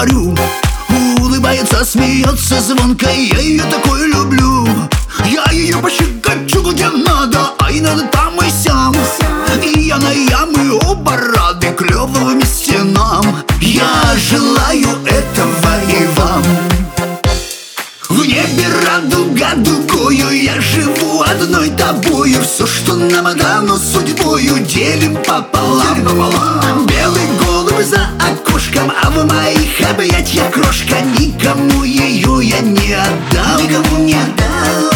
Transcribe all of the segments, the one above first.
говорю. Улыбается, смеется звонко, я ее такой люблю. Я ее пощекочу где надо, а и надо там и сям. И я на я, мы оба рады, клёво вместе нам. Я желаю этого и вам. В небе радуга дугою, я живу одной тобою. Все, что нам дано судьбою, делим пополам. Белый голубь за окошком, а в моих объятиях крошка. Никому ее я не отдам, никому не отдам.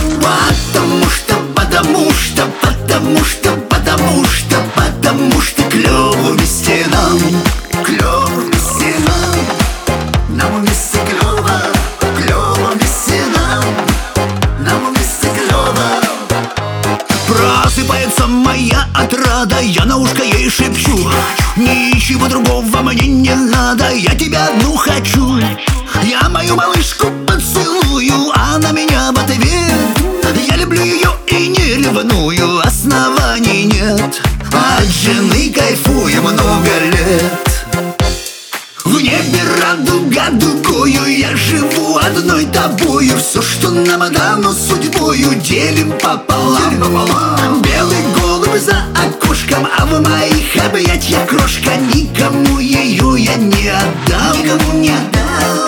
Потому что клёво вместе нам. Клёво вместе нам. Нам вместе клёво. Клёво вместе нам. Нам вместе клёво. Просыпается моя отрада, я на ушко ей шепчу: ничего другого мне не надо, я тебя одну хочу. Я мою малышку поцелую, а она меня в ответ. Я люблю ее и не ревную, оснований нет. От жены кайфую много лет. В небе радуга дугою, я живу одной тобою. Все, что нам дано судьбою, делим пополам. Белый голубь за окошком, а в моих объятиях крошка. Никому ее я не отдам, никому не отдам.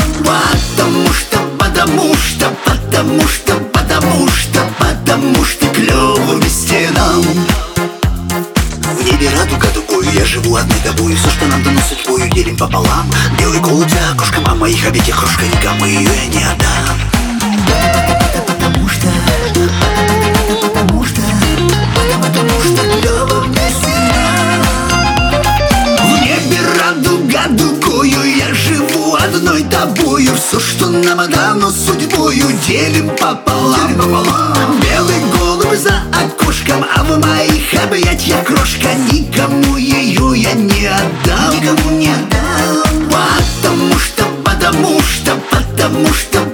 Потому что клёво вместе нам. В небе радуга дугою, я живу одной тобою. Все, что нам дано судьбою, делим пополам. Белый голубь за окошком, а моих объятиях крошка. Никому ее я не отдам. Потому что клёво вместе нам. В небе радуга дугою, я живу одной тобою. Все, что нам дано судьбою, делим пополам. Белый голубь за окошком, а в моих объятиях крошка. Никому ее я не отдам, никому не отдам. Потому что